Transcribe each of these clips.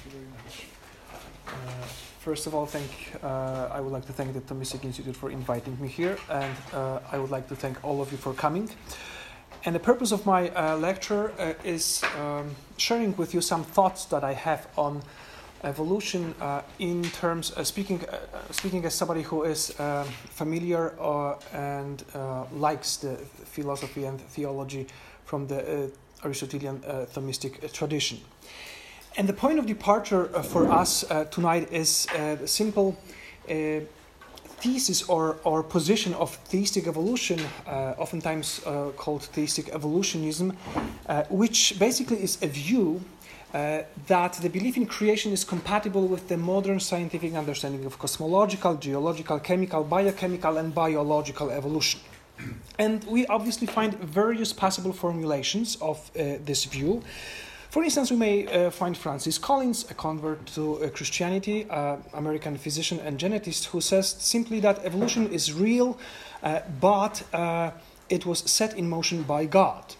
you very much. First of all, I would like to thank the Thomistic Institute for inviting me here, and I would like to thank all of you for coming. And the purpose of my lecture is sharing with you some thoughts that I have on evolution in terms of speaking as somebody who is familiar and likes the philosophy and theology from the Aristotelian Thomistic tradition. And the point of departure for us tonight is a simple thesis or position of theistic evolution, oftentimes called theistic evolutionism, which basically is a view that the belief in creation is compatible with the modern scientific understanding of cosmological, geological, chemical, biochemical, and biological evolution. And we obviously find various possible formulations of this view. For instance, we may find Francis Collins, a convert to Christianity, American physician and genetist, who says simply that evolution is real, but it was set in motion by God.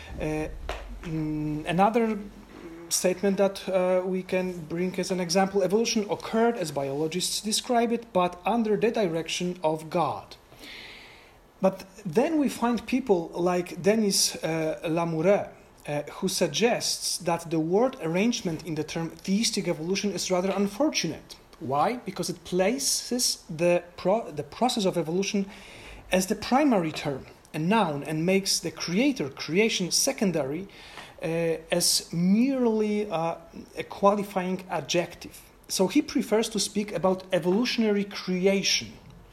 Another statement that we can bring as an example, evolution occurred, as biologists describe it, but under the direction of God. But then we find people like Denis Lamoureux, who suggests that the word arrangement in the term theistic evolution is rather unfortunate. Why? Because it places the process of evolution as the primary term, a noun, and makes the creation secondary as merely a qualifying adjective. So he prefers to speak about evolutionary creation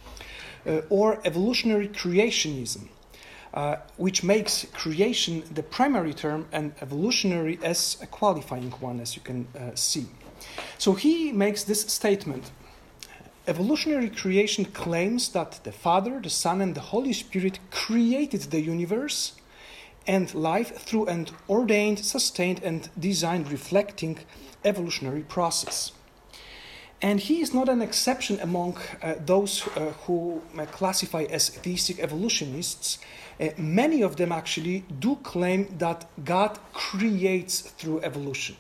or evolutionary creationism, which makes creation the primary term and evolutionary as a qualifying one, as you can see. So he makes this statement. Evolutionary creation claims that the Father, the Son, and the Holy Spirit created the universe and life through an ordained, sustained, and designed reflecting evolutionary process. And he is not an exception among those who classify as theistic evolutionists. Many of them actually do claim that God creates through evolution.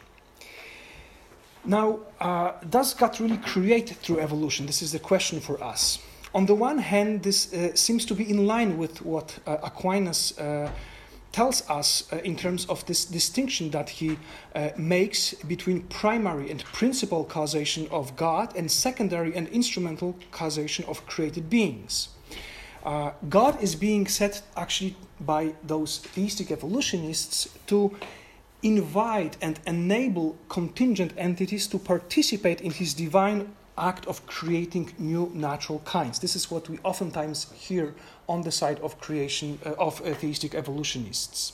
Now, does God really create through evolution? This is the question for us. On the one hand, this seems to be in line with what Aquinas tells us in terms of this distinction that he makes between primary and principal causation of God and secondary and instrumental causation of created beings. God is being set actually by those theistic evolutionists to invite and enable contingent entities to participate in his divine act of creating new natural kinds. This is what we oftentimes hear on the side of creation of theistic evolutionists.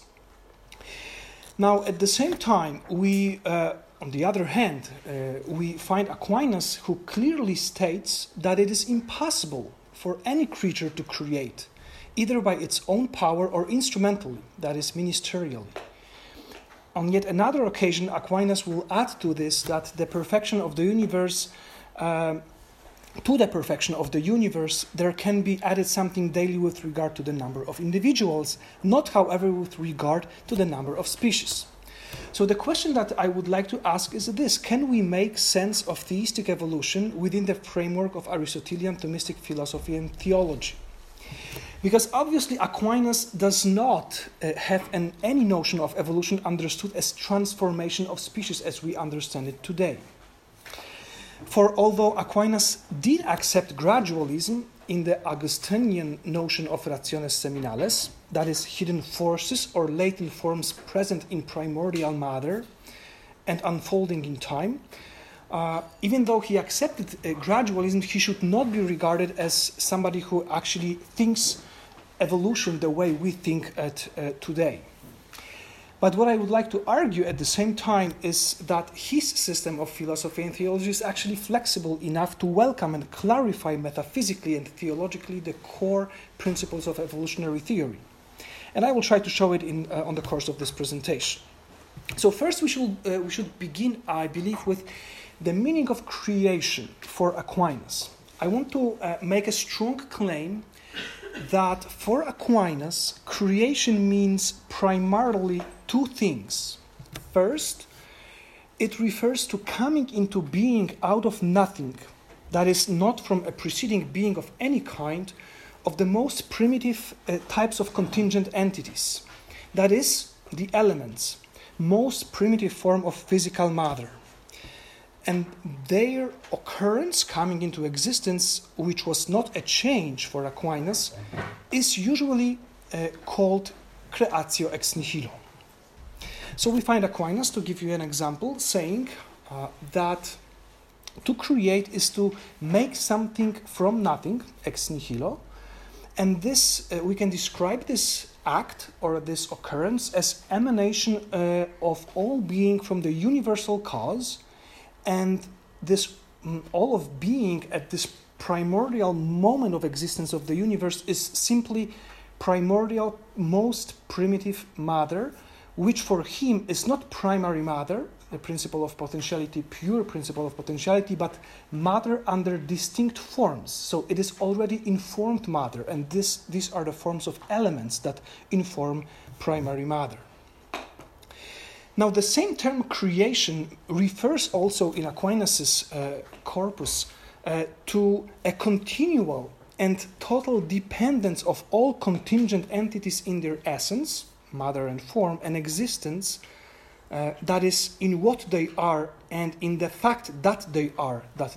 Now, at the same time, on the other hand, we find Aquinas, who clearly states that it is impossible for any creature to create, either by its own power or instrumentally, that is, ministerially. On yet another occasion, Aquinas will add to this that the perfection of the universe to the perfection of the universe, there can be added something daily with regard to the number of individuals, not, however, with regard to the number of species. So the question that I would like to ask is this: can we make sense of theistic evolution within the framework of Aristotelian Thomistic philosophy and theology? Because obviously Aquinas does not have any notion of evolution understood as transformation of species as we understand it today. For although Aquinas did accept gradualism in the Augustinian notion of rationes seminales, that is, hidden forces or latent forms present in primordial matter and unfolding in time, even though he accepted gradualism, he should not be regarded as somebody who actually thinks evolution the way we think it today. But what I would like to argue at the same time is that his system of philosophy and theology is actually flexible enough to welcome and clarify metaphysically and theologically the core principles of evolutionary theory. And I will try to show it on the course of this presentation. So first we should begin, I believe, with the meaning of creation for Aquinas. I want to make a strong claim that for Aquinas, creation means primarily two things. First, it refers to coming into being out of nothing, that is not from a preceding being of any kind, of the most primitive types of contingent entities, that is, the elements, most primitive form of physical matter. And their occurrence, coming into existence, which was not a change for Aquinas, is usually called creatio ex nihilo. So we find Aquinas, to give you an example, saying that to create is to make something from nothing, ex nihilo, and this we can describe this act or this occurrence as emanation of all being from the universal cause, and this all of being at this primordial moment of existence of the universe is simply primordial, most primitive matter, which for him is not primary matter, the principle of potentiality, pure principle of potentiality, but matter under distinct forms. So it is already informed matter, and these are the forms of elements that inform primary matter. Now, the same term creation refers also in Aquinas' corpus to a continual and total dependence of all contingent entities in their essence, matter and form, and existence, that is, in what they are and in the fact that they are, that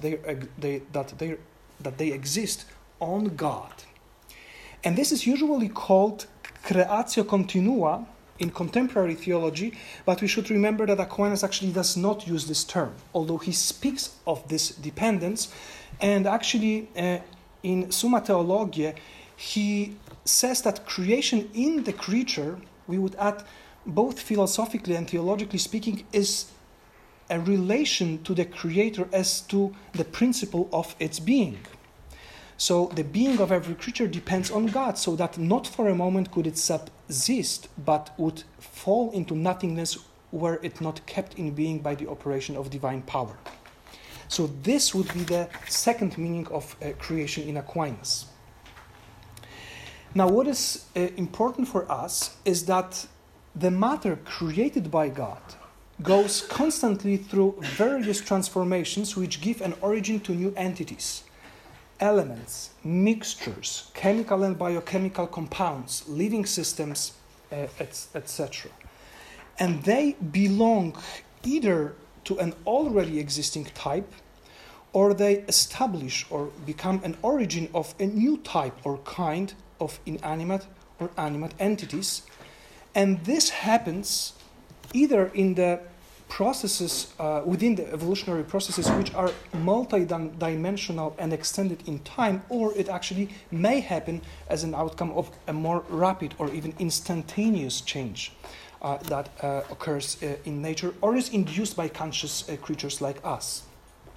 they exist on God. And this is usually called creatio continua in contemporary theology, but we should remember that Aquinas actually does not use this term, although he speaks of this dependence. And actually, in Summa Theologiae, he says that creation in the creature, we would add, both philosophically and theologically speaking, is a relation to the Creator as to the principle of its being. So the being of every creature depends on God, so that not for a moment could it subsist, but would fall into nothingness were it not kept in being by the operation of divine power. So this would be the second meaning of creation in Aquinas. Now, what is important for us is that the matter created by God goes constantly through various transformations which give an origin to new entities, elements, mixtures, chemical and biochemical compounds, living systems, etc. And they belong either to an already existing type, or they establish or become an origin of a new type or kind of inanimate or animate entities. And this happens either in the processes, within the evolutionary processes, which are multi-dimensional and extended in time, or it actually may happen as an outcome of a more rapid or even instantaneous change that occurs in nature, or is induced by conscious creatures like us.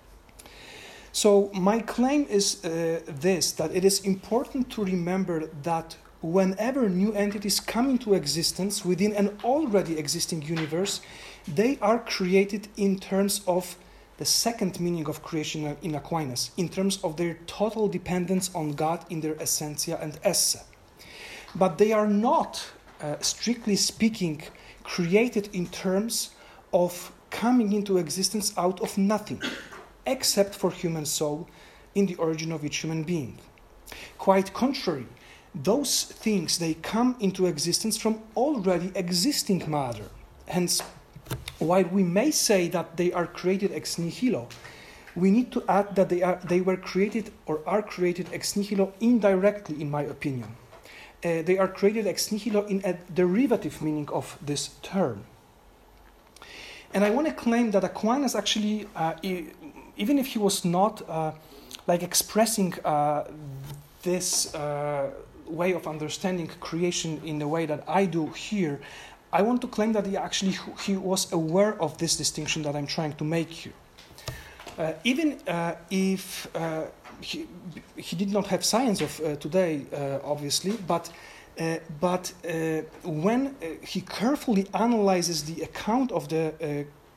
So my claim is that it is important to remember that whenever new entities come into existence within an already existing universe, they are created in terms of the second meaning of creation in Aquinas, in terms of their total dependence on God in their essentia and esse. But they are not, strictly speaking, created in terms of coming into existence out of nothing, except for human soul in the origin of each human being. Quite contrary, those things, they come into existence from already existing matter. Hence, while we may say that they are created ex nihilo, we need to add that they were created or are created ex nihilo indirectly, in my opinion. They are created ex nihilo in a derivative meaning of this term. And I want to claim that Aquinas actually, even if he was not expressing this way of understanding creation in the way that I do here, I want to claim that he was aware of this distinction that I'm trying to make here. Even if he did not have science of today, obviously, but when he carefully analyzes the account of the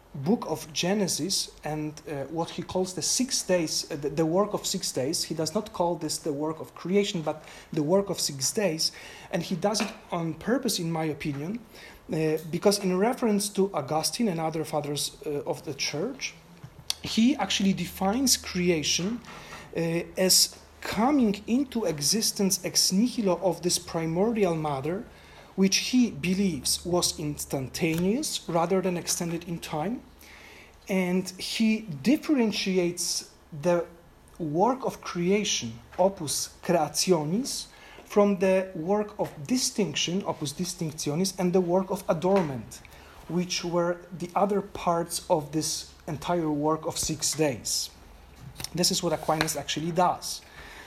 book of Genesis and what he calls the 6 days, the work of 6 days. He does not call this the work of creation, but the work of 6 days. And he does it on purpose, in my opinion, because in reference to Augustine and other fathers of the church, he actually defines creation as coming into existence ex nihilo of this primordial matter, which he believes was instantaneous rather than extended in time. And he differentiates the work of creation, opus creationis, from the work of distinction, opus distinctionis, and the work of adornment, which were the other parts of this entire work of 6 days. This is what Aquinas actually does.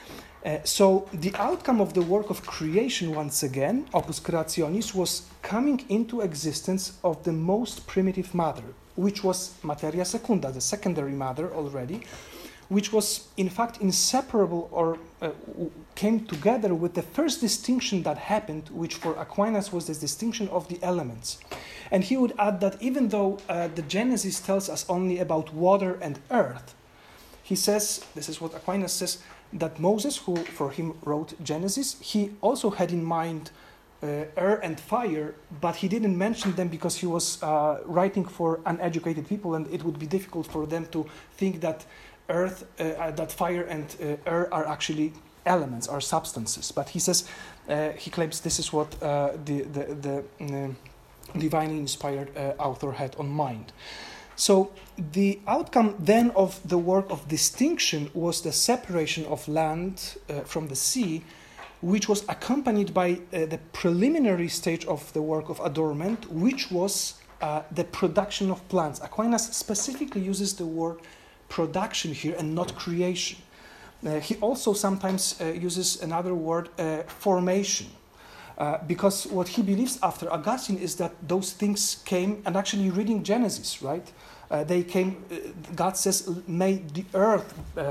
So the outcome of the work of creation, once again, opus creationis, was coming into existence of the most primitive matter, which was materia secunda, the secondary matter already, which was in fact inseparable or came together with the first distinction that happened, which for Aquinas was the distinction of the elements. And he would add that even though the Genesis tells us only about water and earth, he says, this is what Aquinas says, that Moses, who for him wrote Genesis, he also had in mind air and fire, but he didn't mention them because he was writing for uneducated people, and it would be difficult for them to think that earth, that fire and air are actually elements, are substances. But he says, he claims this is what the divinely inspired author had on mind. So the outcome then of the work of distinction was the separation of land from the sea, which was accompanied by the preliminary stage of the work of adornment, which was the production of plants. Aquinas specifically uses the word production here and not creation. He also sometimes uses another word, formation. Because what he believes after Augustine is that those things came, and actually reading Genesis, right? They came, God says, may the earth,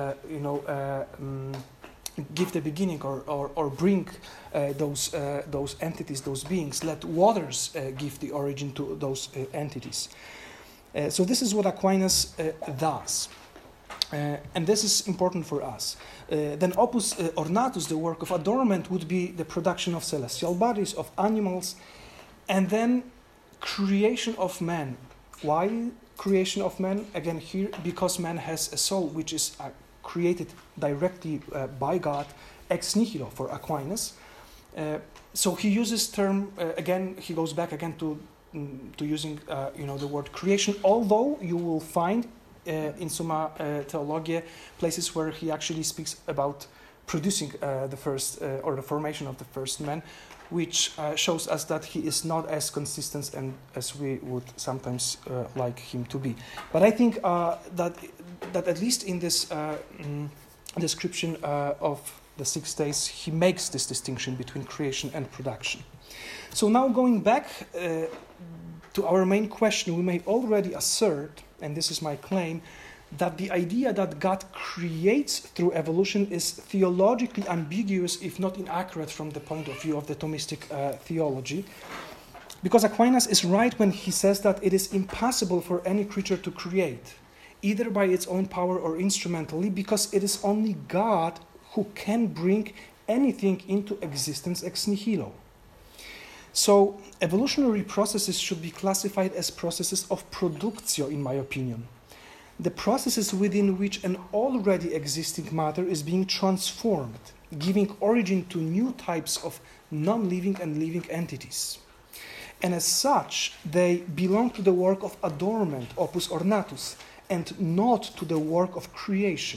give the beginning or bring those entities, those beings. Let waters give the origin to those entities. So this is what Aquinas does. And this is important for us. Then opus ornatus, the work of adornment, would be the production of celestial bodies, of animals, and then creation of man. Why creation of man? Again here, because man has a soul which is created directly by God, ex nihilo for Aquinas. So he uses term, again, he goes back again to using the word creation, although you will find in Summa Theologiae places where he actually speaks about producing the first or the formation of the first man, which shows us that he is not as consistent and as we would sometimes like him to be. But I think that at least in this description of the 6 days, he makes this distinction between creation and production. So now going back to our main question, we may already assert, and this is my claim, that the idea that God creates through evolution is theologically ambiguous, if not inaccurate, from the point of view of the Thomistic theology. Because Aquinas is right when he says that it is impossible for any creature to create, either by its own power or instrumentally, because it is only God who can bring anything into existence ex nihilo. So evolutionary processes should be classified as processes of productio, in my opinion. The processes within which an already existing matter is being transformed, giving origin to new types of non-living and living entities. And as such, they belong to the work of adornment, opus ornatus, and not to the work of creation.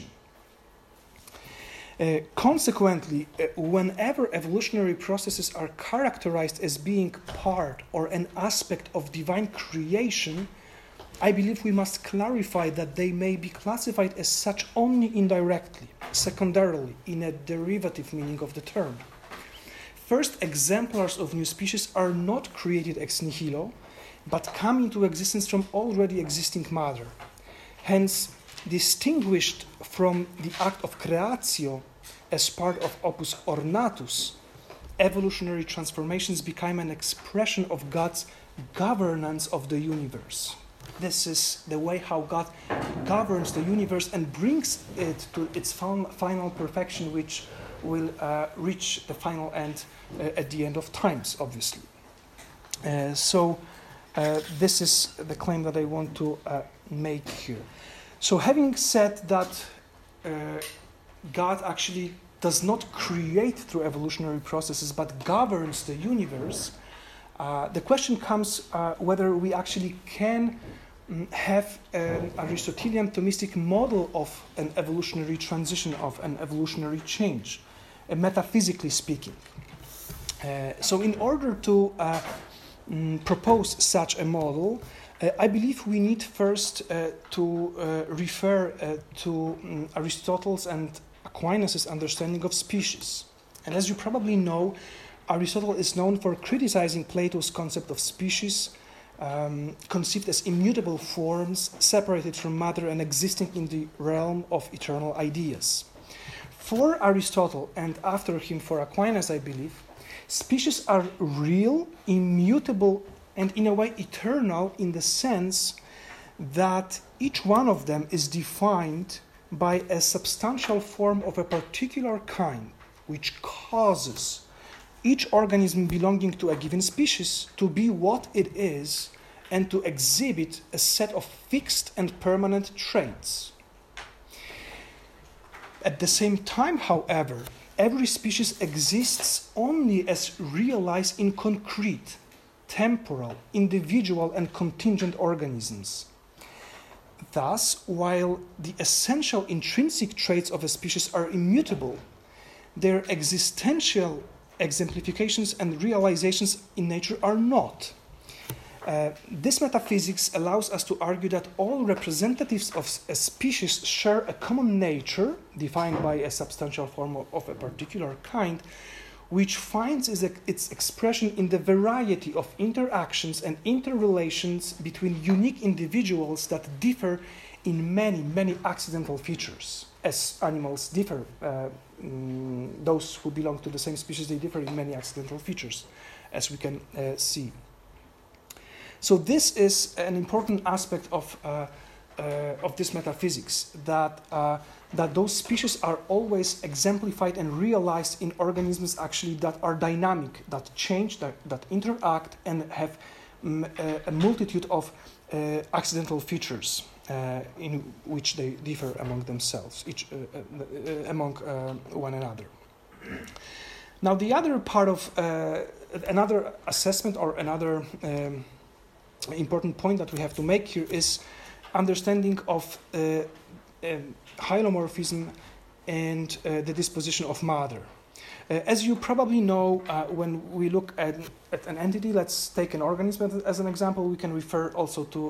Consequently, whenever evolutionary processes are characterized as being part or an aspect of divine creation, I believe we must clarify that they may be classified as such only indirectly, secondarily, in a derivative meaning of the term. First exemplars of new species are not created ex nihilo, but come into existence from already existing matter. Hence, distinguished from the act of creatio as part of opus ornatus, evolutionary transformations become an expression of God's governance of the universe. This is the way how God governs the universe and brings it to its final perfection, which will reach the final end at the end of times, obviously. So this is the claim that I want to make here. So having said that God actually does not create through evolutionary processes but governs the universe, the question comes whether we actually can have an Aristotelian Thomistic model of an evolutionary transition, of an evolutionary change, metaphysically speaking. So in order to propose such a model, I believe we need first to refer to Aristotle's and Aquinas' understanding of species. And as you probably know, Aristotle is known for criticizing Plato's concept of species, conceived as immutable forms separated from matter and existing in the realm of eternal ideas. For Aristotle, and after him for Aquinas, I believe, species are real, immutable, and in a way eternal in the sense that each one of them is defined by a substantial form of a particular kind, which causes each organism belonging to a given species to be what it is and to exhibit a set of fixed and permanent traits. At the same time, however, every species exists only as realized in concrete, temporal, individual, and contingent organisms. Thus, while the essential intrinsic traits of a species are immutable, their existential exemplifications and realizations in nature are not. This metaphysics allows us to argue that all representatives of a species share a common nature, defined by a substantial form of a particular kind, which finds its expression in the variety of interactions and interrelations between unique individuals that differ in many, many accidental features. As animals differ, those who belong to the same species, they differ in many accidental features, as we can see. So this is an important aspect of this metaphysics, that those species are always exemplified and realized in organisms actually that are dynamic, that change, that interact, and have a multitude of accidental features in which they differ among themselves, among one another. Now, the other part of another assessment or another important point that we have to make here is understanding of hylomorphism and the disposition of matter. As you probably know, when we look at an entity, let's take an organism as an example, we can refer also to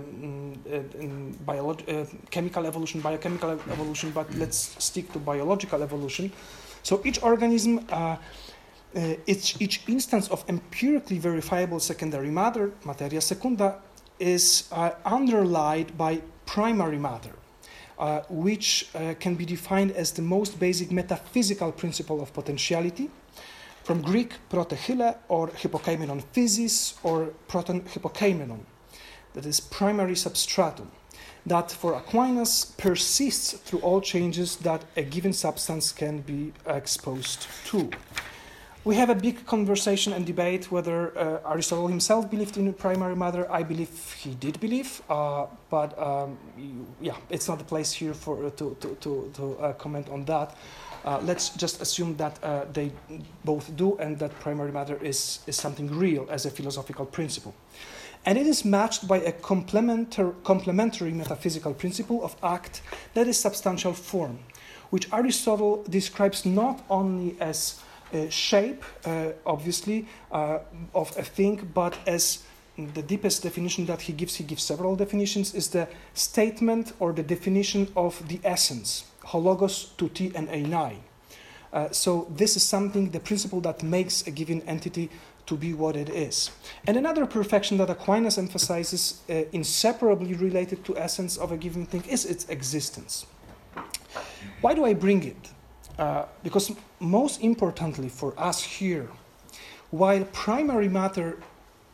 chemical evolution, biochemical evolution, but let's stick to biological evolution. So each organism, each instance of empirically verifiable secondary matter, materia secunda, is underlied by primary matter, which can be defined as the most basic metaphysical principle of potentiality, from Greek protechyle or hypokeimenon physis or proton hypokeimenon, that is primary substratum, that for Aquinas persists through all changes that a given substance can be exposed to. We have a big conversation and debate whether Aristotle himself believed in primary matter. I believe he did believe, but it's not the place here to comment on that. Let's just assume that they both do, and that primary matter is something real as a philosophical principle. And it is matched by a complementary metaphysical principle of act that is substantial form, which Aristotle describes not only as shape, obviously, of a thing, but as the deepest definition that he gives several definitions, is the statement or the definition of the essence, hologos, touti, and einai. So this is something, the principle that makes a given entity to be what it is. And another perfection that Aquinas emphasizes, inseparably related to essence of a given thing, is its existence. Why do I bring it? Because most importantly for us here, while primary matter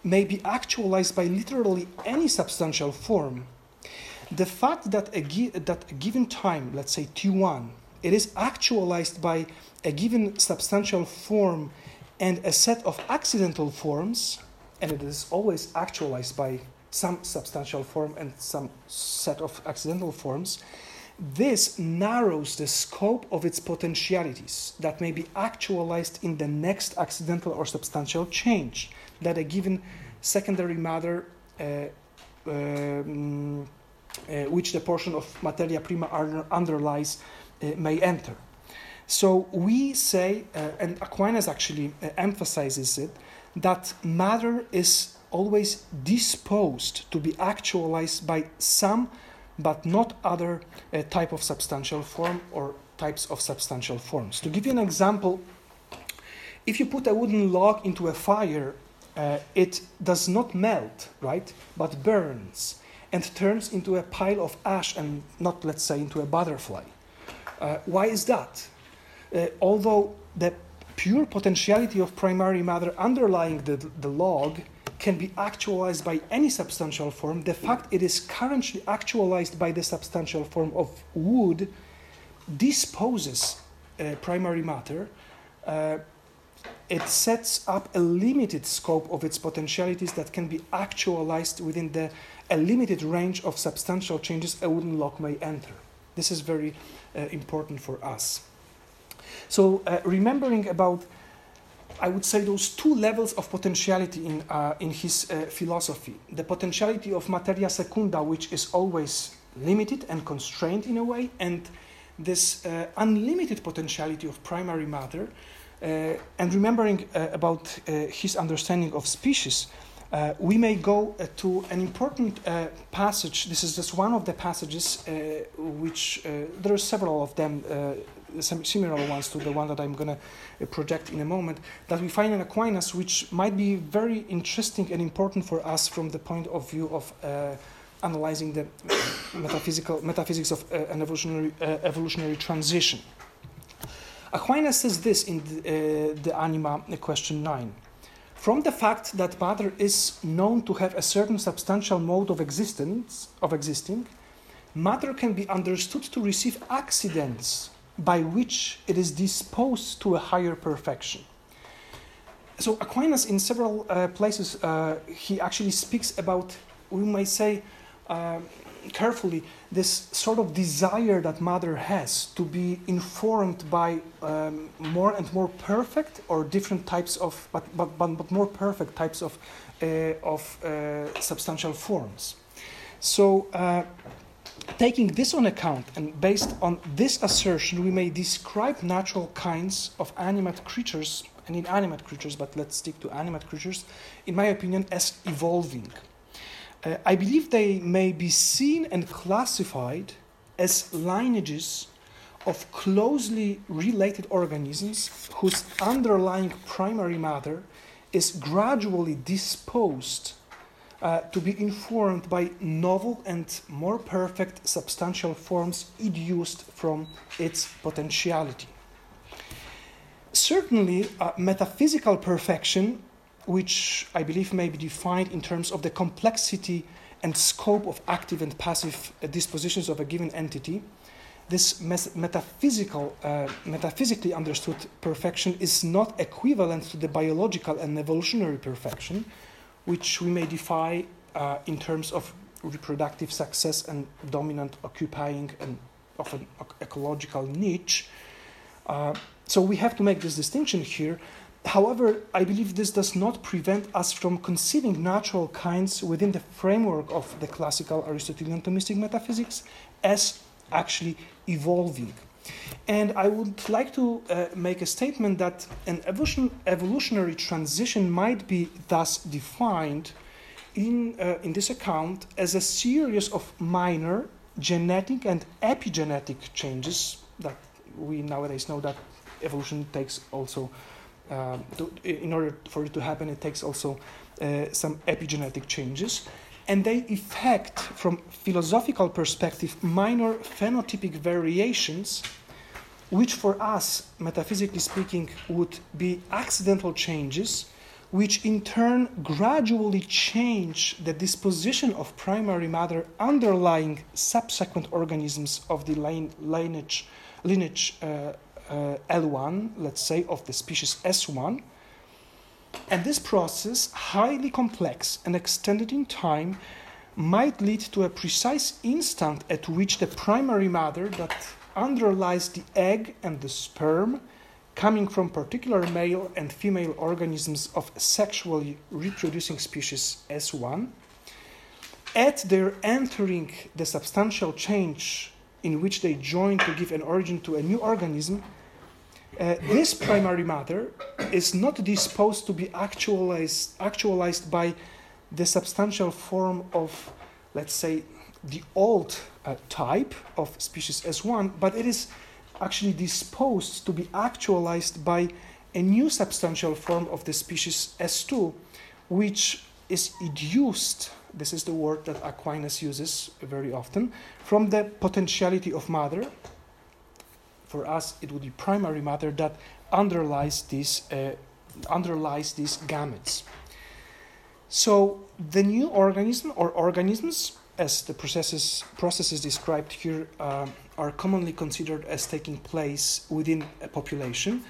may be actualized by literally any substantial form, the fact that a given time, let's say T1, it is actualized by a given substantial form and a set of accidental forms, and it is always actualized by some substantial form and some set of accidental forms, this narrows the scope of its potentialities that may be actualized in the next accidental or substantial change that a given secondary matter, which the portion of materia prima underlies, may enter. So we say, and Aquinas actually emphasizes it, that matter is always disposed to be actualized by some but not other type of substantial form or types of substantial forms. To give you an example, if you put a wooden log into a fire, it does not melt, right, but burns and turns into a pile of ash and not, let's say, into a butterfly. Why is that? Although the pure potentiality of primary matter underlying the log can be actualized by any substantial form, the fact it is currently actualized by the substantial form of wood disposes primary matter. It sets up a limited scope of its potentialities that can be actualized within a limited range of substantial changes a wooden log may enter. This is very important for us. So remembering about, I would say, those two levels of potentiality in his philosophy. The potentiality of materia secunda, which is always limited and constrained in a way, and this unlimited potentiality of primary matter. And remembering about his understanding of species, we may go to an important passage. This is just one of the passages which, there are several of them, some similar ones to the one that I'm going to project in a moment, that we find in Aquinas, which might be very interesting and important for us from the point of view of analyzing the metaphysics of an evolutionary transition. Aquinas says this in the Anima, question 9. From the fact that matter is known to have a certain substantial mode of existing, matter can be understood to receive accidents by which it is disposed to a higher perfection. So Aquinas, in several places, he actually speaks about, we might say, carefully, this sort of desire that matter has to be informed by more and more perfect or different types of, but more perfect types of substantial forms. So taking this on account and based on this assertion, we may describe natural kinds of animate creatures and inanimate creatures, but let's stick to animate creatures, in my opinion, as evolving. I believe they may be seen and classified as lineages of closely related organisms whose underlying primary matter is gradually disposed to be informed by novel and more perfect substantial forms educed from its potentiality. Certainly, metaphysical perfection, which I believe may be defined in terms of the complexity and scope of active and passive dispositions of a given entity, this metaphysically understood perfection is not equivalent to the biological and evolutionary perfection, which we may define in terms of reproductive success and dominant occupying and often ecological niche. So we have to make this distinction here. However, I believe this does not prevent us from conceiving natural kinds within the framework of the classical Aristotelian Thomistic metaphysics as actually evolving. And I would like to make a statement that an evolutionary transition might be thus defined in this account as a series of minor genetic and epigenetic changes that we nowadays know that evolution takes also in order for it to happen, it takes also some epigenetic changes, and they effect, from philosophical perspective, minor phenotypic variations, which for us, metaphysically speaking, would be accidental changes, which in turn gradually change the disposition of primary matter underlying subsequent organisms of the lineage L1, let's say, of the species S1. And this process, highly complex and extended in time, might lead to a precise instant at which the primary matter that underlies the egg and the sperm, coming from particular male and female organisms of sexually reproducing species S1, at their entering the substantial change in which they join to give an origin to a new organism, this primary matter is not disposed to be actualized by the substantial form of, let's say, the old type of species S1, but it is actually disposed to be actualized by a new substantial form of the species S2, which is educed, this is the word that Aquinas uses very often, from the potentiality of matter. For us, it would be primary matter that underlies these gametes. So the new organism or organisms, as the processes described here are commonly considered as taking place within a population,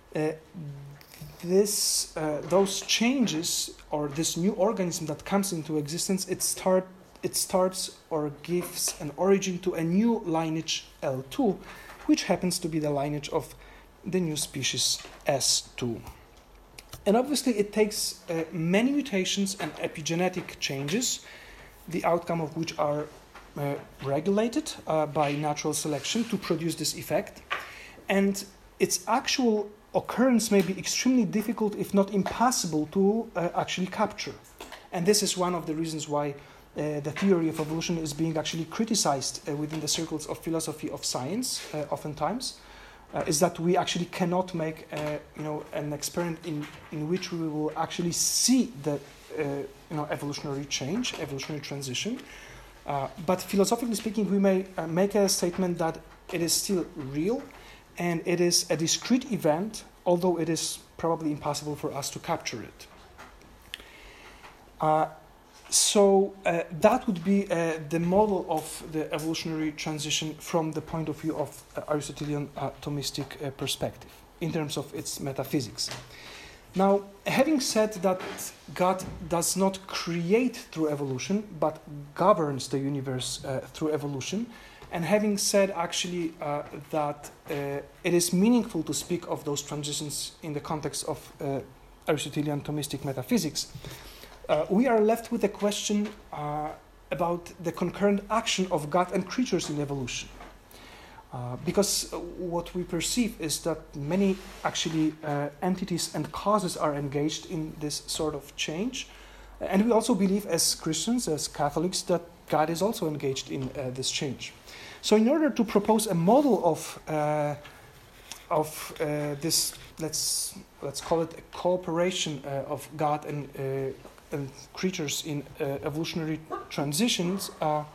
those changes or this new organism that comes into existence, it starts or gives an origin to a new lineage L2, which happens to be the lineage of the new species S2. And obviously it takes many mutations and epigenetic changes, the outcome of which are regulated by natural selection to produce this effect. And its actual occurrence may be extremely difficult, if not impossible, to actually capture. And this is one of the reasons why the theory of evolution is being actually criticized within the circles of philosophy of science, oftentimes, is that we actually cannot make an experiment in which we will actually see the evolutionary change, evolutionary transition. But philosophically speaking, we may make a statement that it is still real and it is a discrete event, although it is probably impossible for us to capture it. So that would be the model of the evolutionary transition from the point of view of Aristotelian Thomistic perspective in terms of its metaphysics. Now, having said that God does not create through evolution, but governs the universe through evolution, and having said actually that it is meaningful to speak of those transitions in the context of Aristotelian Thomistic metaphysics, we are left with a question about the concurrent action of God and creatures in evolution. Because what we perceive is that many actually entities and causes are engaged in this sort of change. And we also believe as Christians, as Catholics, that God is also engaged in this change. So in order to propose a model of this, let's call it a cooperation of God and creatures in evolutionary transitions,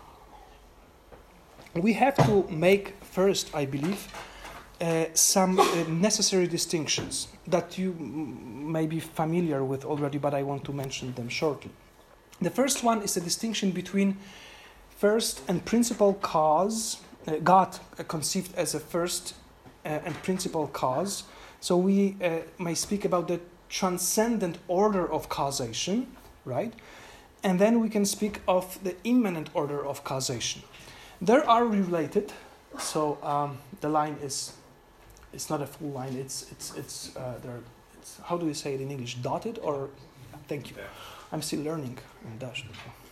we have to make first, I believe, some necessary distinctions that you may be familiar with already, but I want to mention them shortly. The first one is a distinction between first and principal cause, God conceived as a first and principal cause. So we may speak about the transcendent order of causation, right? And then we can speak of the immanent order of causation. They are related, so the line is not a full line. It's how do you say it in English? Dotted or? Thank you. I'm still learning in Dutch.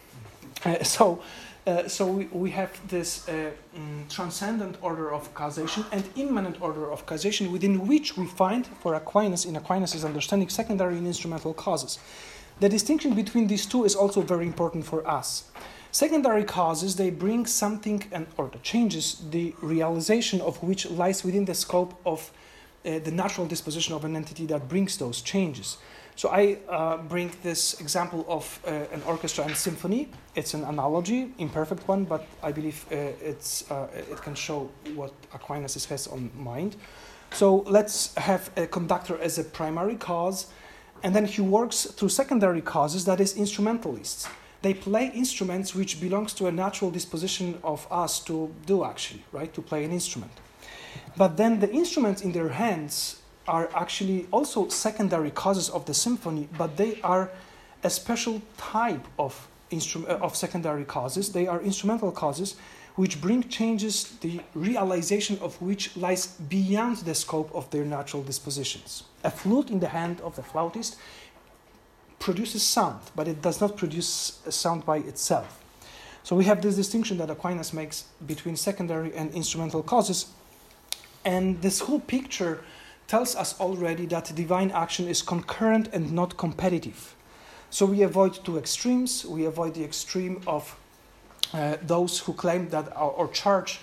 So we have this transcendent order of causation and immanent order of causation, within which we find, for Aquinas, in Aquinas' understanding, secondary and instrumental causes. The distinction between these two is also very important for us. Secondary causes, they bring something, or the changes, the realization of which lies within the scope of the natural disposition of an entity that brings those changes. So I bring this example of an orchestra and symphony. It's an analogy, imperfect one, but I believe it can show what Aquinas has on mind. So let's have a conductor as a primary cause, And then he works through secondary causes, that is, instrumentalists. They play instruments which belongs to a natural disposition of us to do, actually, right? To play an instrument. But then the instruments in their hands are actually also secondary causes of the symphony, but they are a special type of secondary causes. They are instrumental causes which bring changes, the realization of which lies beyond the scope of their natural dispositions. A flute in the hand of the flautist produces sound, but it does not produce a sound by itself. So we have this distinction that Aquinas makes between secondary and instrumental causes. And this whole picture tells us already that divine action is concurrent and not competitive. So we avoid two extremes. We avoid the extreme of those who claim that or charge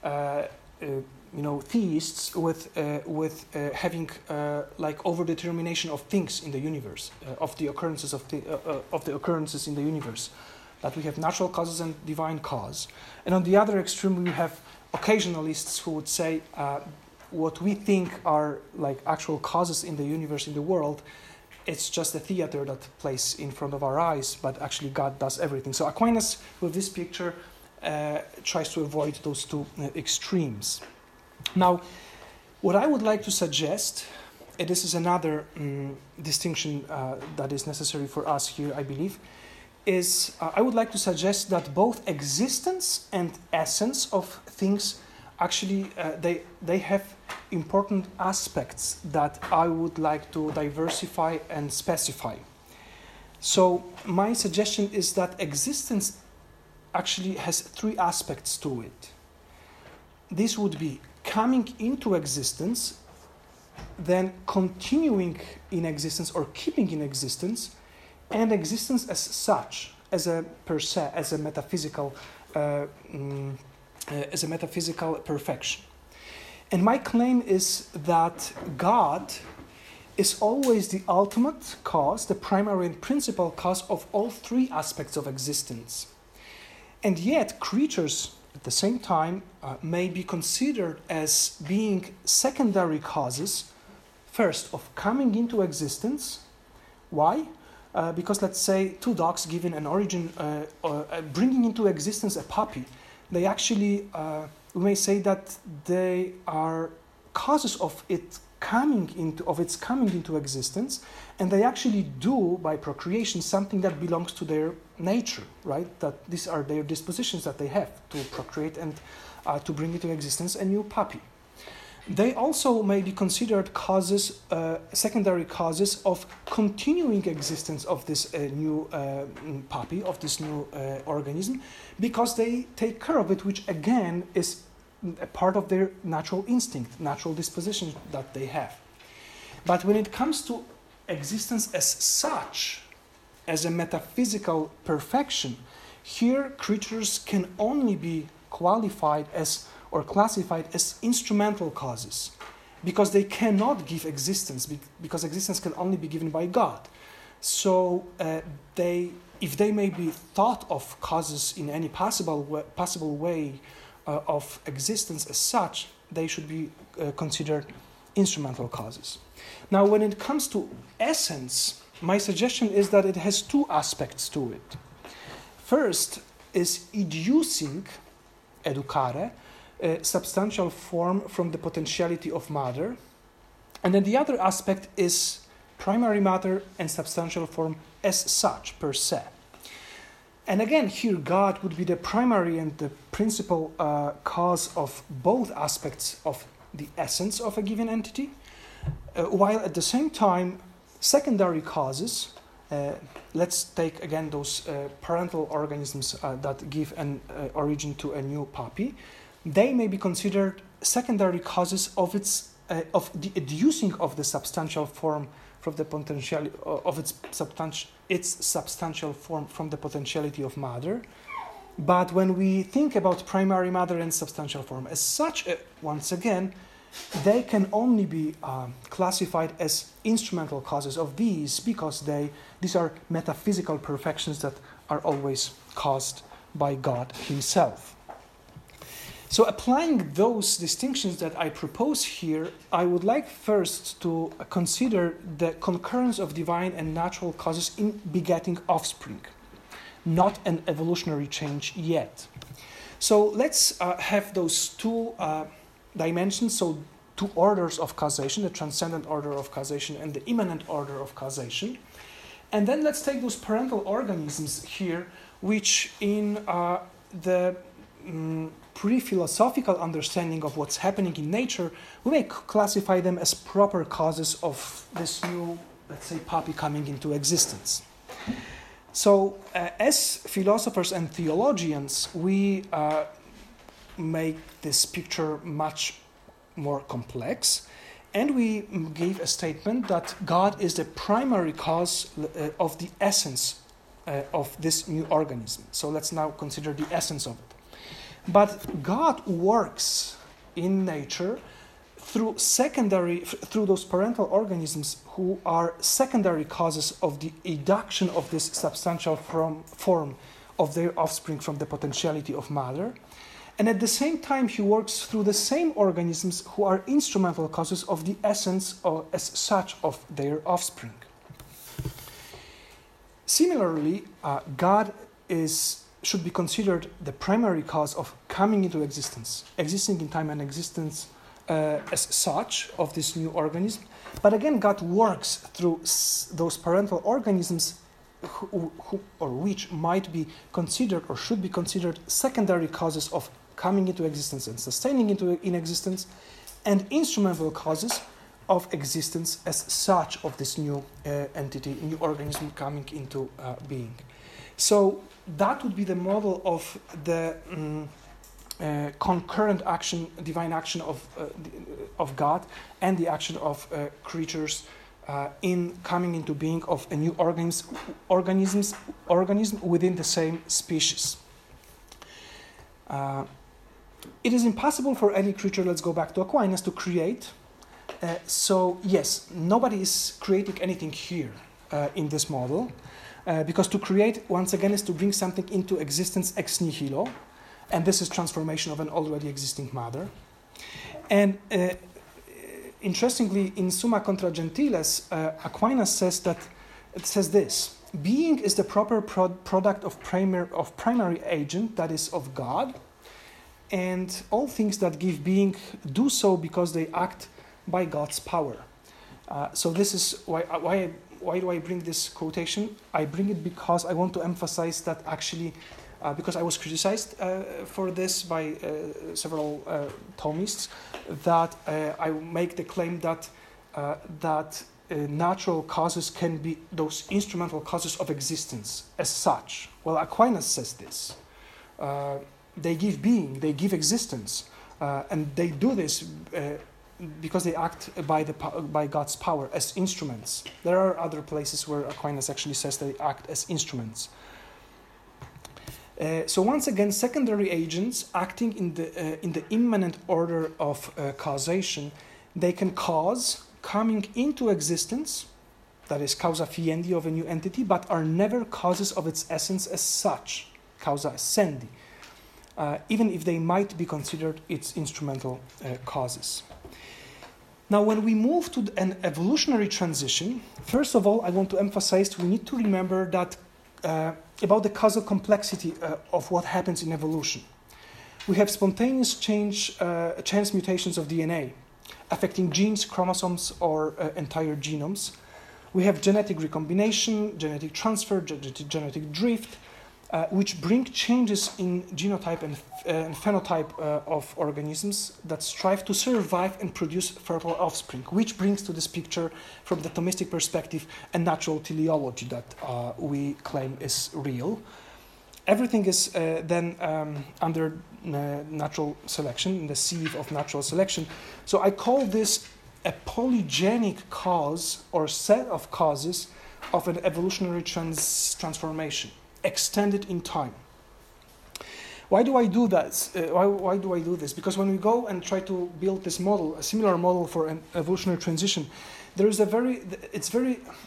theists with having like overdetermination of things in the universe, of the occurrences occurrences in the universe, that we have natural causes and divine cause. And on the other extreme, we have occasionalists who would say what we think are like actual causes in the universe, in the world, it's just a theater that plays in front of our eyes, but actually God does everything. So Aquinas, with this picture, tries to avoid those two extremes. Now, what I would like to suggest, and this is another distinction that is necessary for us here, I believe, is I would like to suggest that both existence and essence of things actually they have important aspects that I would like to diversify and specify. So my suggestion is that existence actually has three aspects to it. This would be coming into existence, then continuing in existence or keeping in existence, and existence as such, as a per se, as a metaphysical perfection. And my claim is that God is always the ultimate cause, the primary and principal cause of all three aspects of existence. And yet, creatures at the same time may be considered as being secondary causes, first, of coming into existence. Why? Because let's say two dogs given an origin, bringing into existence a puppy, they actually, we may say that they are causes of its coming into existence, and they actually do by procreation something that belongs to their nature, right? That these are their dispositions that they have to procreate and to bring into existence a new puppy. They also may be considered causes, secondary causes of continuing existence of this new puppy, of this new organism, because they take care of it, which again is a part of their natural instinct, natural disposition that they have. But when it comes to existence as such, as a metaphysical perfection, here creatures can only be qualified as or classified as instrumental causes, because they cannot give existence, because existence can only be given by God. So if they may be thought of causes in any possible way of existence as such, they should be considered instrumental causes. Now, when it comes to essence, my suggestion is that it has two aspects to it. First is educing, educare, a substantial form from the potentiality of matter. And then the other aspect is primary matter and substantial form as such, per se. And again, here God would be the primary and the principal cause of both aspects of the essence of a given entity, while at the same time, secondary causes, let's take again those parental organisms that give an origin to a new puppy, they may be considered secondary causes of the educing of the substantial form from the potentiality of its substantial form from the potentiality of matter. But when we think about primary matter and substantial form as such, once again, they can only be classified as instrumental causes of these, because these are metaphysical perfections that are always caused by God Himself. So applying those distinctions that I propose here, I would like first to consider the concurrence of divine and natural causes in begetting offspring, not an evolutionary change yet. So let's have those two dimensions, so two orders of causation, the transcendent order of causation and the immanent order of causation. And then let's take those parental organisms here, which in the pre-philosophical understanding of what's happening in nature, we may classify them as proper causes of this new, let's say, puppy coming into existence. So as philosophers and theologians, we make this picture much more complex, and we gave a statement that God is the primary cause of the essence of this new organism. So let's now consider the essence of it. But God works in nature through those parental organisms who are secondary causes of the eduction of this substantial form of their offspring from the potentiality of mother. And at the same time, he works through the same organisms who are instrumental causes of the essence as such of their offspring. Similarly, God should be considered the primary cause of coming into existence, existing in time and existence as such of this new organism. But again, God works through those parental organisms which might be considered or should be considered secondary causes of coming into existence and sustaining in existence, and instrumental causes of existence as such of this new entity, new organism coming into being. So that would be the model of the concurrent action, divine action of God, and the action of creatures in coming into being of a new organism within the same species. It is impossible for any creature, let's go back to Aquinas, to create. So yes, nobody is creating anything here in this model. Because to create, once again, is to bring something into existence ex nihilo, and this is transformation of an already existing matter. And interestingly, in Summa Contra Gentiles, Aquinas says this: being is the proper product of primary agent, that is, of God, and all things that give being do so because they act by God's power. So this is why do I bring this quotation? I bring it because I want to emphasize that actually, because I was criticized for this by several Thomists, that I make the claim that natural causes can be those instrumental causes of existence as such. Well, Aquinas says this. They give being, they give existence, and they do this because they act by God's power as instruments. There are other places where Aquinas actually says they act as instruments. So once again, secondary agents acting in the immanent order of causation, they can cause coming into existence, that is causa fiendi of a new entity, but are never causes of its essence as such, causa essendi, even if they might be considered its instrumental causes. Now, when we move to an evolutionary transition, first of all, I want to emphasize we need to remember that about the causal complexity of what happens in evolution. We have spontaneous chance mutations of DNA affecting genes, chromosomes, or entire genomes. We have genetic recombination, genetic transfer, genetic drift, which bring changes in genotype and phenotype of organisms that strive to survive and produce fertile offspring, which brings to this picture, from the Thomistic perspective, a natural teleology that we claim is real. Everything is then under natural selection, in the sieve of natural selection. So I call this a polygenic cause or set of causes of an evolutionary transformation, extended in time. Why do I do that? Why do I do this? Because when we go and try to build this model, a similar model for an evolutionary transition, there is it's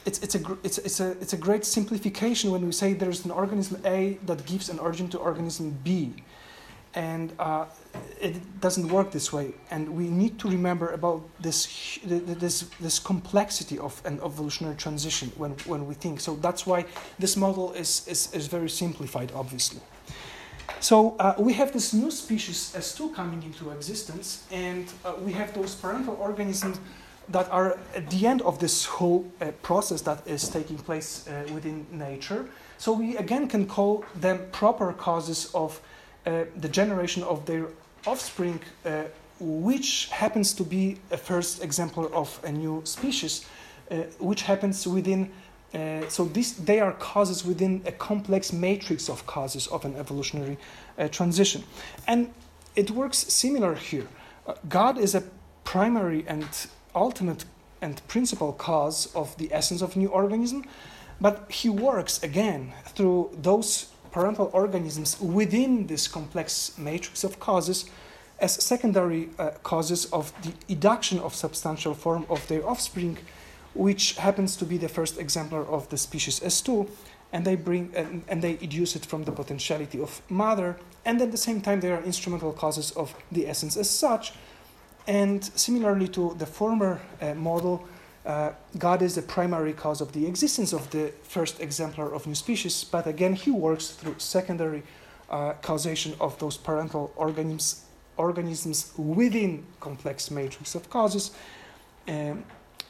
a great simplification when we say there's an organism A that gives an origin to organism B, and it doesn't work this way. And we need to remember about this complexity of an evolutionary transition when we think. So that's why this model is very simplified, obviously. So we have this new species S2 coming into existence, and we have those parental organisms that are at the end of this whole process that is taking place within nature. So we again can call them proper causes of the generation of their offspring, which happens to be a first exemplar of a new species, which happens within. They are causes within a complex matrix of causes of an evolutionary transition, and it works similar here. God is a primary and ultimate and principal cause of the essence of new organism, but he works again through those parental organisms within this complex matrix of causes as secondary causes of the eduction of substantial form of their offspring, which happens to be the first exemplar of the species S2, and they bring and they educe it from the potentiality of mother, and at the same time they are instrumental causes of the essence as such. And similarly to the former model, God is the primary cause of the existence of the first exemplar of new species, but again he works through secondary causation of those parental organisms within complex matrix of causes, and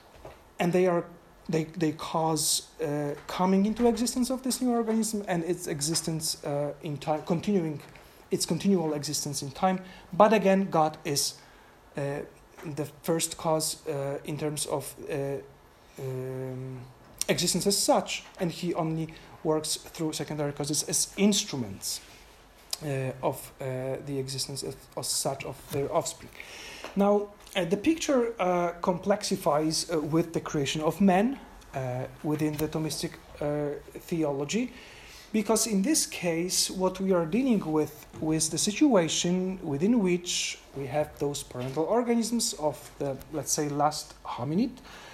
they cause coming into existence of this new organism and its existence in time, its continual existence in time. But again, God is the first cause in terms of existence as such, and he only works through secondary causes as instruments of the existence as such of their offspring. Now, the picture complexifies with the creation of man within the Thomistic theology, because in this case, what we are dealing with the situation within which we have those parental organisms of the, let's say, last hominid,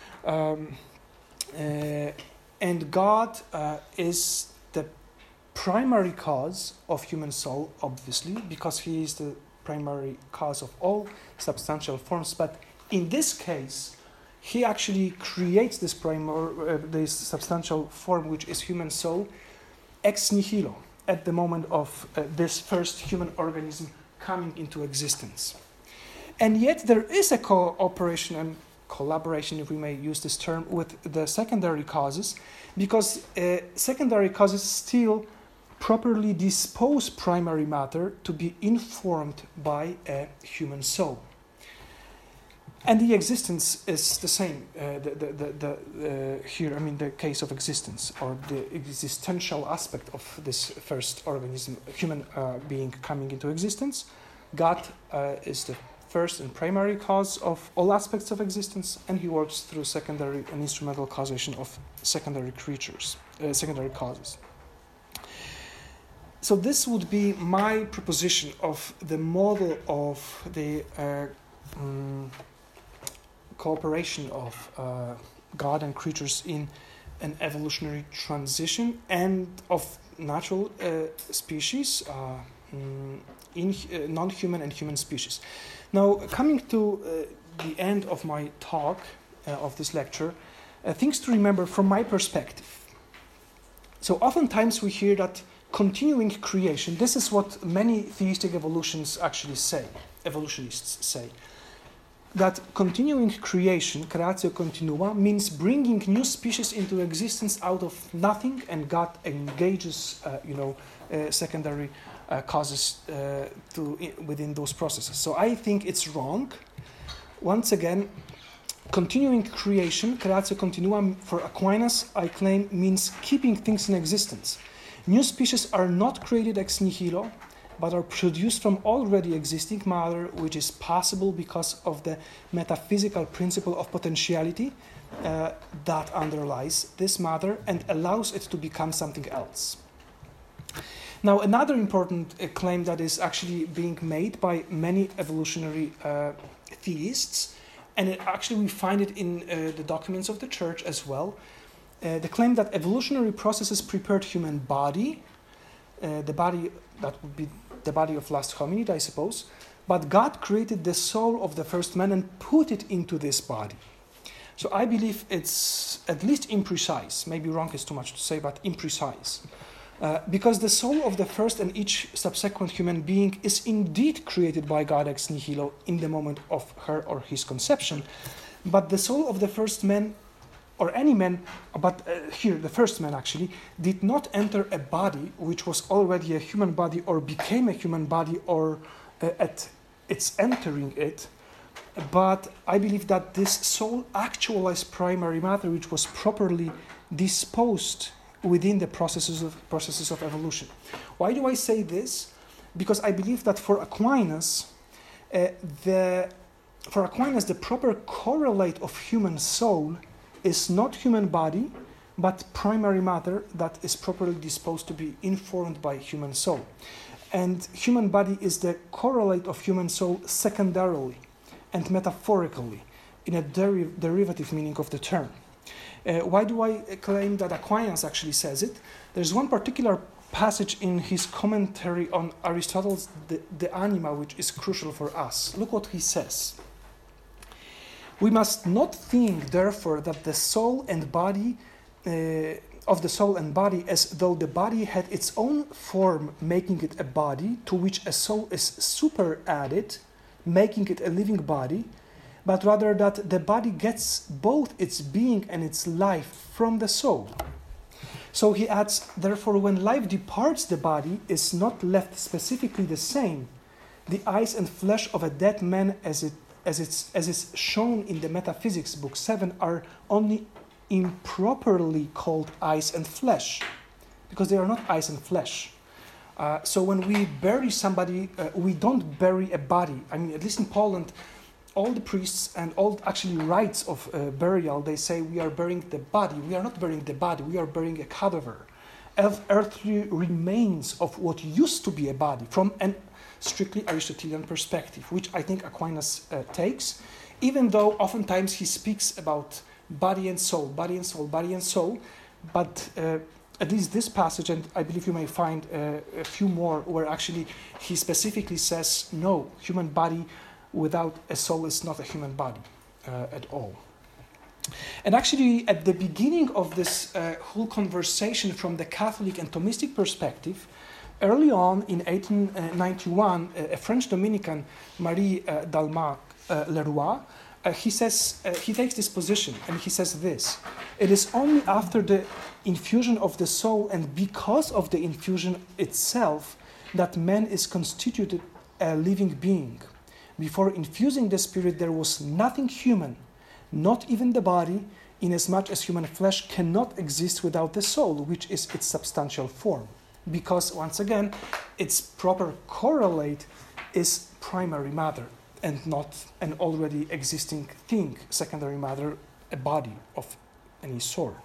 and God is the primary cause of human soul, obviously, because he is the primary cause of all substantial forms. But in this case, he actually creates this this substantial form, which is human soul, ex nihilo, at the moment of this first human organism coming into existence. And yet there is a cooperation and collaboration, if we may use this term, with the secondary causes, because secondary causes still properly dispose primary matter to be informed by a human soul. And the existence is the same here, I mean, the case of existence, or the existential aspect of this first organism, human being coming into existence. God is the first and primary cause of all aspects of existence, and he works through secondary and instrumental causation of secondary creatures, secondary causes. So this would be my proposition of the model of the cooperation of God and creatures in an evolutionary transition, and of natural species, in non-human and human species. Now, coming to the end of my talk, of this lecture, things to remember from my perspective. So oftentimes we hear that continuing creation, this is what many theistic evolutionists say, that continuing creation, creatio continua, means bringing new species into existence out of nothing, and God engages, secondary causes within those processes. So I think it's wrong. Once again, continuing creation, creatio continua, for Aquinas, I claim, means keeping things in existence. New species are not created ex nihilo, but are produced from already existing matter, which is possible because of the metaphysical principle of potentiality that underlies this matter and allows it to become something else. Now, another important claim that is actually being made by many evolutionary theists, and we find it in the documents of the Church as well, the claim that evolutionary processes prepared human body, the body that would be the body of last hominid, I suppose, but God created the soul of the first man and put it into this body. So I believe it's at least imprecise. Maybe wrong is too much to say, but imprecise. Because the soul of the first and each subsequent human being is indeed created by God ex nihilo in the moment of her or his conception, but the soul of the first man, or any man, but here the first man actually, did not enter a body which was already a human body or became a human body or at its entering it, but I believe that this soul actualized primary matter which was properly disposed within the processes of evolution. Why do I say this? Because I believe that for Aquinas, the proper correlate of human soul is not human body, but primary matter that is properly disposed to be informed by human soul. And human body is the correlate of human soul secondarily and metaphorically, in a derivative meaning of the term. Why do I claim that Aquinas actually says it? There's one particular passage in his commentary on Aristotle's De Anima which is crucial for us. Look what he says. We must not think, therefore, that the soul and body of the soul and body as though the body had its own form, making it a body, to which a soul is superadded, making it a living body, but rather that the body gets both its being and its life from the soul. So he adds, therefore, when life departs the body, is not left specifically the same. The eyes and flesh of a dead man, as is shown in the Metaphysics, Book 7, are only improperly called eyes and flesh, because they are not eyes and flesh. So when we bury somebody, we don't bury a body. I mean, at least in Poland, all the priests and all actually rites of burial, they say we are burying the body. We are not burying the body, we are burying a cadaver. Earthly remains of what used to be a body from a strictly Aristotelian perspective, which I think Aquinas takes, even though oftentimes he speaks about body and soul, body and soul, body and soul, but at least this passage, and I believe you may find a few more, where actually he specifically says, no, human body without a soul is not a human body at all. And actually, at the beginning of this whole conversation from the Catholic and Thomistic perspective, early on in 1891, a French Dominican, Marie Dalmac Leroy, he takes this position and he says this: it is only after the infusion of the soul and because of the infusion itself that man is constituted a living being. Before infusing the spirit, there was nothing human, not even the body, inasmuch as human flesh cannot exist without the soul, which is its substantial form. Because, once again, its proper correlate is primary matter and not an already existing thing, secondary matter, a body of any sort.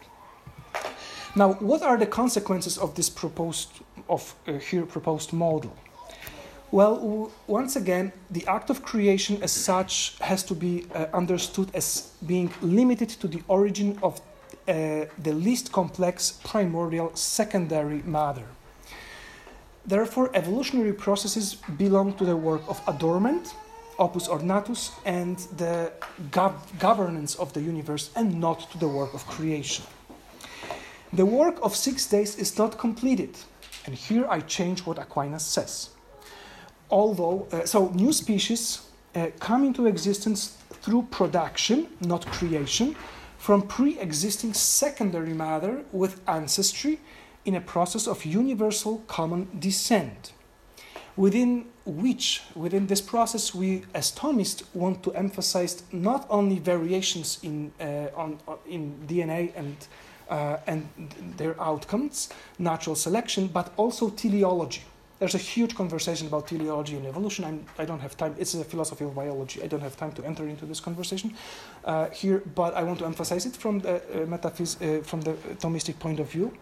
Now, what are the consequences of this proposed model? Well, once again, the act of creation as such has to be understood as being limited to the origin of the least complex primordial secondary matter. Therefore, evolutionary processes belong to the work of adornment, opus ornatus, and the governance of the universe, and not to the work of creation. The work of 6 days is not completed, and here I change what Aquinas says. So new species come into existence through production, not creation, from pre-existing secondary matter with ancestry in a process of universal common descent, within this process we as Thomists want to emphasize not only variations in DNA and their outcomes, natural selection, but also teleology. There's a huge conversation about teleology and evolution. I don't have time. It's a philosophy of biology. I don't have time to enter into this conversation here, but I want to emphasize it from the from the Thomistic point of view.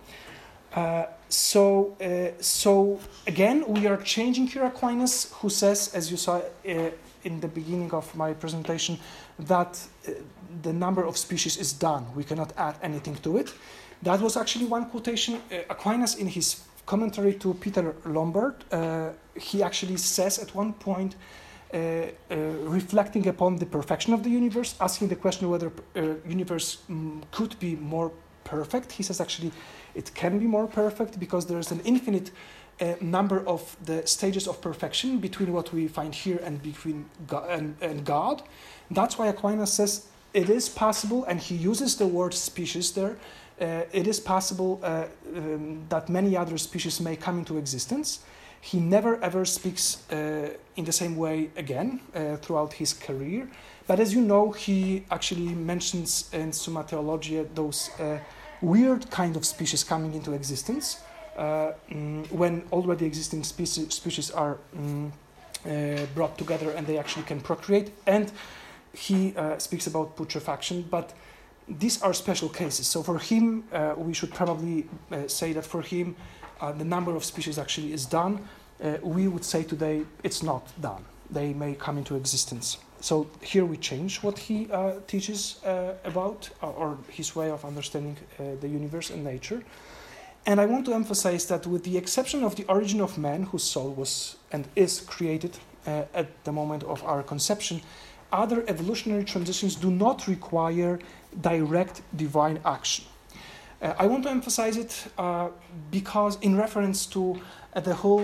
So again, we are changing here Aquinas, who says, as you saw in the beginning of my presentation, that the number of species is done. We cannot add anything to it. That was actually one quotation. Aquinas, in his commentary to Peter Lombard, he actually says at one point, reflecting upon the perfection of the universe, asking the question whether universe could be more perfect. He says actually it can be more perfect because there's an infinite number of the stages of perfection between what we find here and between God and God. That's why Aquinas says it is possible, and he uses the word species there. It is possible that many other species may come into existence. He never ever speaks in the same way again throughout his career. But as you know, he actually mentions in Summa Theologiae those weird kind of species coming into existence when already existing species are brought together and they actually can procreate. And he speaks about putrefaction, but these are special cases. So for him, we should probably say that for him, the number of species actually is done. We would say today it's not done. They may come into existence. So here we change what he teaches about, or his way of understanding the universe and nature. And I want to emphasize that with the exception of the origin of man, whose soul was and is created at the moment of our conception, other evolutionary transitions do not require direct divine action. I want to emphasize it because in reference to the whole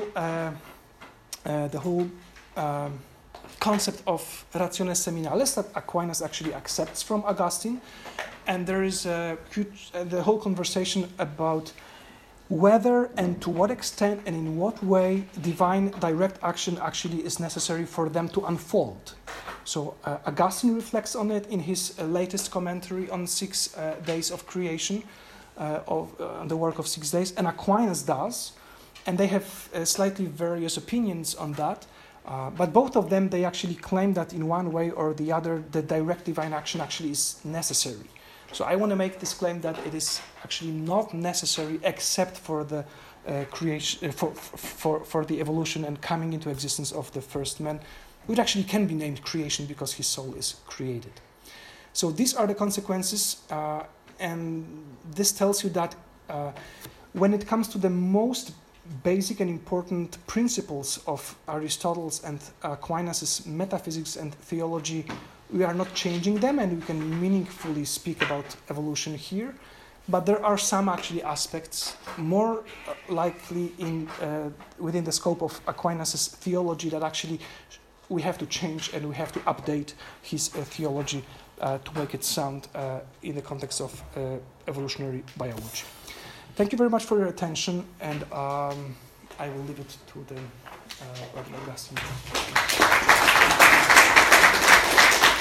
concept of rationes seminales that Aquinas actually accepts from Augustine, and there is the whole conversation about whether and to what extent and in what way divine direct action actually is necessary for them to unfold. So Augustine reflects on it in his latest commentary on 6 days of creation, on the work of 6 days, and Aquinas does, and they have slightly various opinions on that, but both of them, they actually claim that in one way or the other, the direct divine action actually is necessary. So I want to make this claim that it is actually not necessary except for the creation, for the evolution and coming into existence of the first man, which actually can be named creation because his soul is created. So these are the consequences, and this tells you that when it comes to the most basic and important principles of Aristotle's and Aquinas' metaphysics and theology, we are not changing them, and we can meaningfully speak about evolution here. But there are some actually aspects more likely in within the scope of Aquinas' theology that actually we have to change and we have to update his theology to make it sound in the context of evolutionary biology. Thank you very much for your attention, and I will leave it to the Rabbi Augustine.